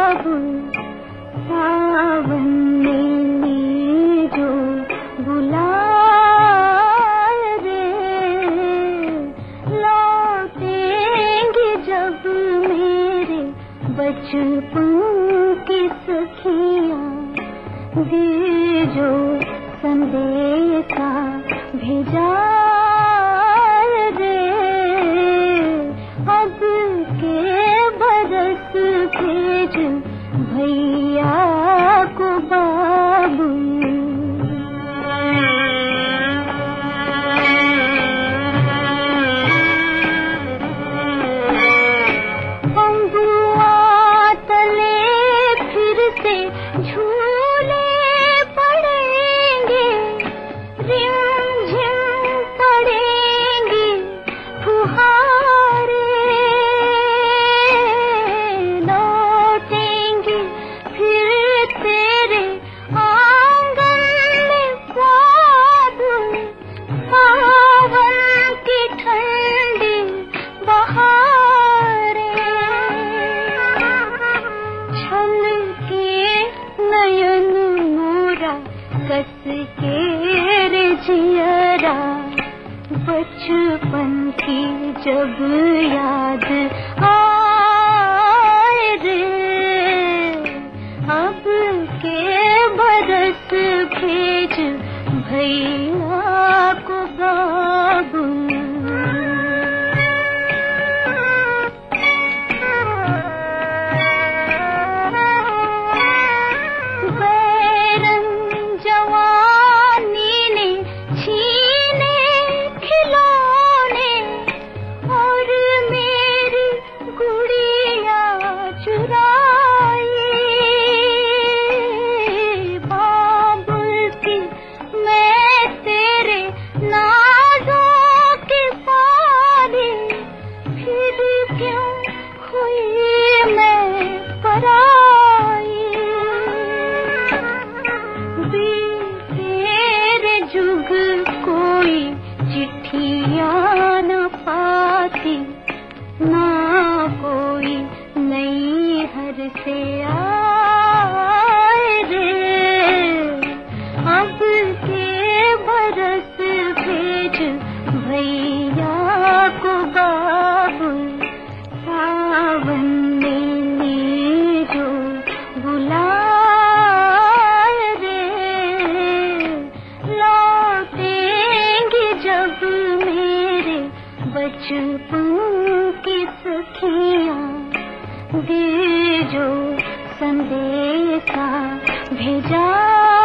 सावन में जो बुलाए रे, लौटेंगे जब मेरे बचपन की सखियाँ, दे जो संदेशा भेजा रे, अब के बरस भेज भैया को बाबू। अंगुआ तले फिर से झूले पड़ेंगे, रिमझिम पड़ेंगी फुहारे, लौटेंगे फिर तेरे आंगन में बादल, सावन की ठंडी बहारें, छलके नयन मोरा कस के रे जियरा, बचपन की जब याद आए रे, अब के बरस भेज भैया को बाबू। बैरन जवानी ने छीने खिलौने, और मेरी गुड़िया चुराई, बाबुल की मैं तेरे नाज़ों की सारी, फिर क्यों हुई मैं पराई, तेरे जुग कोई चिट्ठियाँ न पाती, ना कोई नई हर से आए रे, अब के बरस भेज भैया को बाबू, सावन में जो बुलाए रे, लौटेंगे जब मेरे बचपन की सखियाँ, दे जो संदेशा भेजा